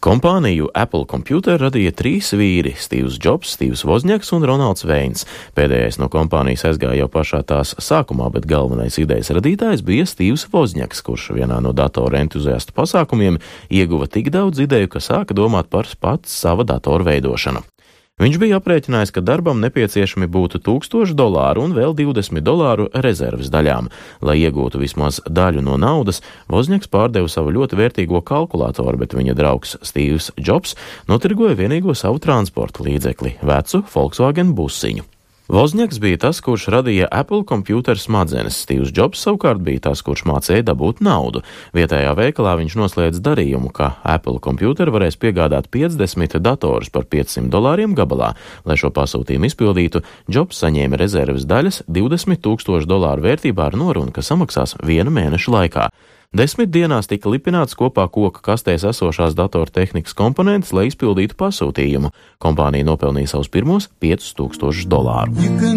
Kompāniju Apple Computer radīja trīs vīri - Stīvs Džobs, Stīvs Vozņaks un Ronalds Veins. Pēdējais no kompānijas aizgāja jau pašā tās sākumā, bet galvenais idejas radītājs bija Stīvs Vozņaks, kurš vienā no datora entuziastu pasākumiem ieguva tik daudz ideju, ka sāka domāt par pats sava datora veidošanu. Viņš bija aprēķinājis, ka darbam nepieciešami būtu $1000 un vēl $20 rezerves daļām. Lai iegūtu vismaz daļu no naudas, Vozņaks pārdeva savu ļoti vērtīgo kalkulatoru, bet viņa draugs Stīvs Džobs notirgoja vienīgo savu transporta līdzekli - vecu Volkswagen busiņu. Vozņaks bija tas, kurš radīja Apple Computer smadzenes, Stīvs Džobs savukārt bija tas, kurš mācīja dabūt naudu. Vietējā veikalā viņš noslēdz darījumu, ka Apple Computer varēs piegādāt 50 datorus par $500 gabalā. Lai šo pasūtījumu izpildītu, Džobs saņēma rezerves daļas $20,000 vērtībā ar norunu, ka samaksās 1 mēneša laikā. 10 dienās tika lipināts kopā koka kastēs esošās datortehnikas komponentes, lai izpildītu pasūtījumu. Kompānija nopelnīja savus pirmos $5000.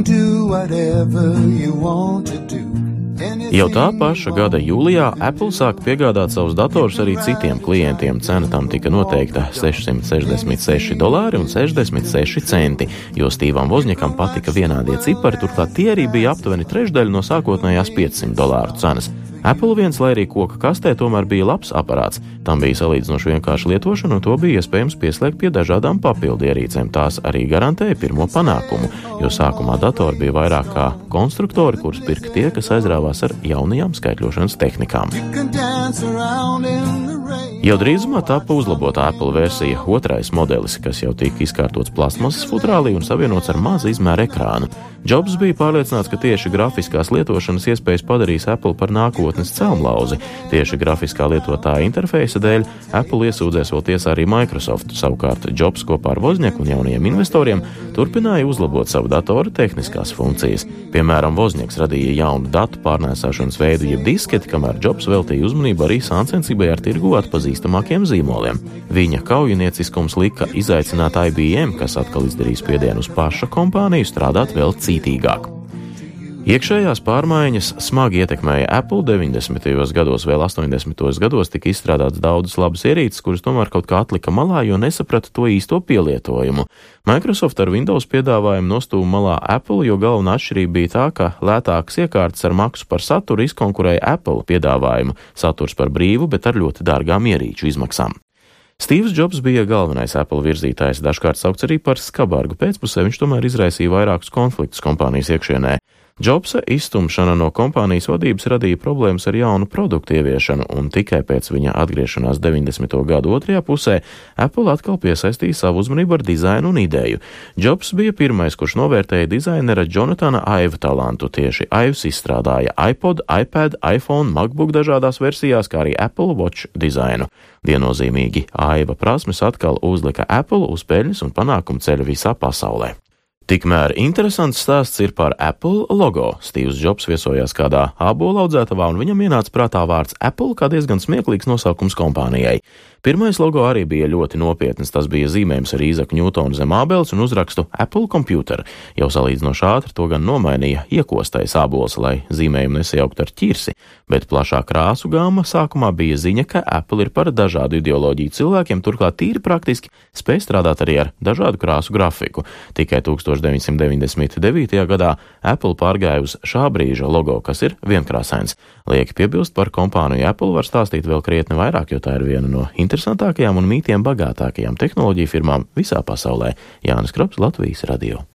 Jau tā paša gada jūlijā Apple sāka piegādāt savus datorus arī citiem klientiem. Cena tam tika noteikta $666,66, jo Stīvam Vozņakam patika vienādie cipari, turklāt tie arī bija aptuveni trešdaļa no sākotnējās $500 cenas. Apple viens, lai arī koka kastē, tomēr bija labs aparāts. Tam bija salīdzinoši vienkārša lietošana, un to bija iespējams pieslēgt pie dažādām papildu ierīcēm. Tās arī garantēja pirmo panākumu, jo sākumā datori bija vairāk kā konstruktori, kurus pirka tie, kas aizrāvās ar jaunajām skaitļošanas tehnikām. Jau drīzumā tapa uzlabota Apple versija, otrais modelis, kas jau tika izkārtots plastmasas futrālī un savienots ar maza izmēra ekrānu. Džobs bija pārliecināts, ka tieši grafiskās lietošanas iespējas padarīs Apple par nākotnes celmlauzi. Tieši grafiskā lietotāja interfeisa dēļ Apple iesūdzēs vēl tiesā arī Microsoft. Savukārt Džobs kopā ar Vozņaku un jaunajiem investoriem turpināja uzlabot savu datora tehniskās funkcijas. Piemēram, Vozņaks radīja jaunu datu pārnēsāšanas veidu jeb disketi, kamēr Džobs veltīja uzmanību arī sāncensībai ar tirgu atpazīstamākiem zīmoliem. Viņa kaujinieciskums lika izaicināt IBM, kas atkal izdarīja spiedienu uz paša kompāniju strādāt vēl cītīgāk. Iekšējās pārmaiņas smagi ietekmēja Apple. 90. gados, vēl 80. gados tika izstrādāts daudzas labas ierīces, kuras tomēr kaut kā atlika malā, jo nesaprata to īsto pielietojumu. Microsoft ar Windows piedāvājumu nostūma malā Apple, jo galvenā atšķirība bija tā, ka lētākas iekārtas ar maksu par saturu izkonkurēja Apple piedāvājumu, saturs par brīvu, bet ar ļoti dārgām ierīču izmaksām. Stīvs Džobs bija galvenais Apple virzītājs, dažkārt saukts arī par skabargu. Pēcpusē viņš tomēr izraisīja vairākus konfliktus kompānijas iekšienē. Džobsa izstumšana no kompānijas vadības radīja problēmas ar jaunu produktu ieviešanu, un tikai pēc viņa atgriešanās 90. gadu otrajā pusē Apple atkal piesaistīja savu uzmanību ar dizainu un ideju. Džobs bija pirmais, kurš novērtēja dizainera Jonathana Iva talantu. Tieši Ivs izstrādāja iPod, iPad, iPhone, MacBook dažādās versijās, kā arī Apple Watch dizainu. Viennozīmīgi Iva prasmes atkal uzlika Apple uz peļņas un panākumu ceļu visā pasaulē. Tikmēr interesants stāsts ir par Apple logo. Stīvs Džobs viesojās kādā ābolu audzētavā, un viņam ienāca prātā vārds Apple kā diezgan smieklīgs nosaukums kompānijai. Pirmais logo arī bija ļoti nopietns. Tas bija zīmējums ar Īzaku Ņūtonu zem ābeles un uzrakstu Apple Computer. Jau salīdzinoši ātri to gan nomainīja iekostais ābols, lai zīmējumu nesajaukt ar ķirsi, bet plašā krāsu gāma sākumā bija ziņa, ka Apple ir par dažādu ideoloģiju cilvēkiem, turklāt tīri praktiski spēj strādāt arī ar dažādu krāsu grafiku. Tikai 1999. gadā Apple pārgāja uz šā brīža logo, kas ir vienkrāsains. Lieki piebilst, par kompāniju Apple var stāstīt vēl krietni vairāk, jo tā ir viena no interesantākajām un mītiem bagātākajām tehnoloģiju firmām visā pasaulē. Jānis Krops, Latvijas radio.